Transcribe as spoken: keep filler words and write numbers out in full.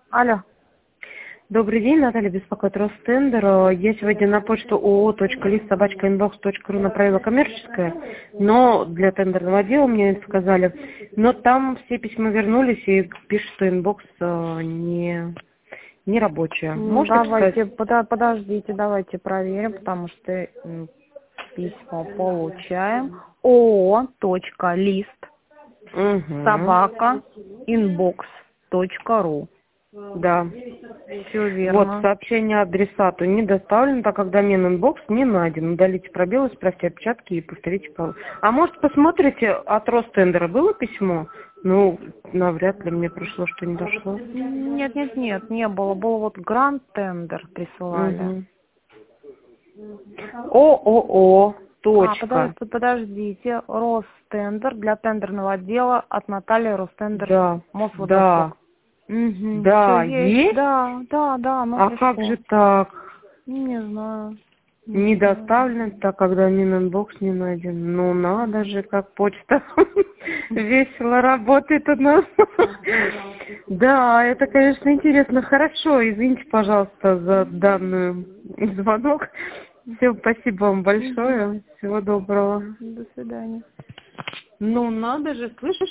Алло. Добрый день, Наталья беспокоит Ростендер. Я сегодня на почту oo.list собачка inbox.ru направила коммерческое, но для тендерного отдела мне сказали, но там все письма вернулись и пишут, что инбокс не, не рабочая. Можете Давайте, писать? пода- подождите, давайте проверим, потому что м, письмо получаем. oo.list Угу. собака inbox.ru. Да. Все Вот, верно. сообщение адресату не доставлено, так как домен инбокс не найден. Удалите пробелы, исправьте опечатки и повторите. пол- А может, посмотрите, от Ростендера было письмо? Ну, навряд ли мне пришло, что не дошло. Нет, нет, нет, не было. Был вот гранд тендер присылали. Угу. ООО. А, Точка. подождите, подождите. Ростендер для тендерного отдела от Натальи Ростендер Да. Да. Мосводосток. Угу. Все Да, есть, есть? да, да, да, оно А как пришло. же так? Не знаю. Не Не знаю. доставлен, так как домен инбокс не найден. Ну надо же, как почта весело работает у нас. Да, это, конечно, интересно. Хорошо, извините, пожалуйста, за данный звонок. Все, спасибо вам Мгм. большое. Всего доброго. До свидания. Ну надо же, слышишь?